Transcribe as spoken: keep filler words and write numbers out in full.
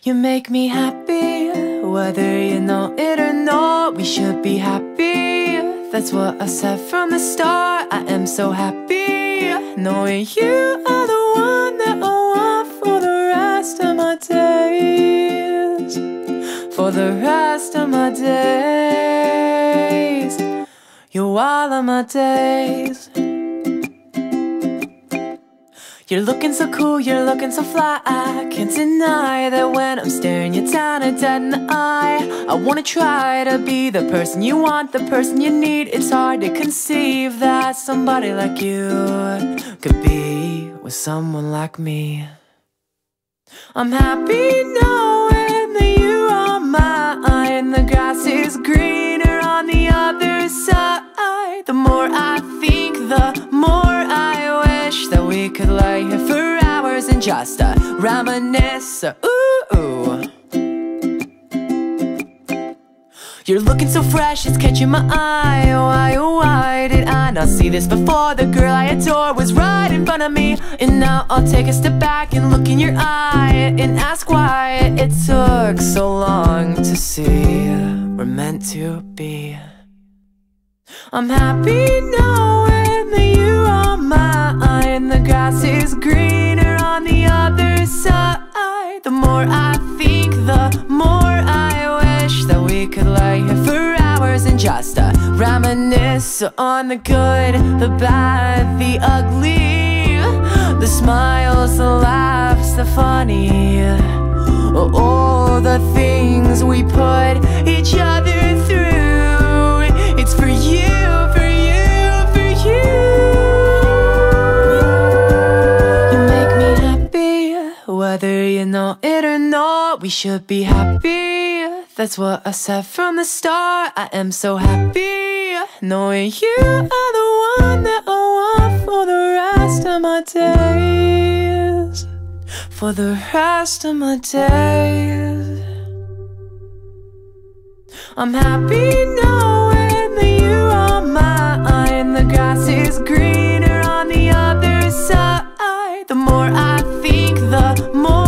You make me happy, whether you know it or not. We should be happy, that's what I said from the start. I am so happy, knowing you are the one that I want for the rest of my days. For the rest of my days, you're all of my days. You're looking so cool, you're looking so fly. I can't deny that when I'm staring you down and dead in the eye. I wanna try to be the person you want, the person you need. It's hard to conceive that somebody like you could be with someone like me. I'm happy knowing that you are mine. The grass is greener on the other side. The more I think, the more I wish that we could lay here for hours and just uh, reminisce. uh, Ooh, ooh. You're looking so fresh, it's catching my eye. Why, oh, why did I not see this before? The girl I adore was right in front of me. And now I'll take a step back and look in your eye and ask why it took so long to see we're meant to be. I'm happy knowing that you are mine. The grass is greener on the other side. The more I think, the more I wish that we could lay here for hours and just uh, reminisce on the good, the bad, the ugly, the smiles, the laughs, the funny, all the things we put each other through. It's for you, for you, for you. You make me happy, whether you know it or not. We should be happy, that's what I said from the start. I am so happy, knowing you are the one that I want for the rest of my days. For the rest of my days. I'm happy knowing that you are mine. The grass is greener on the other side. The more I think, the more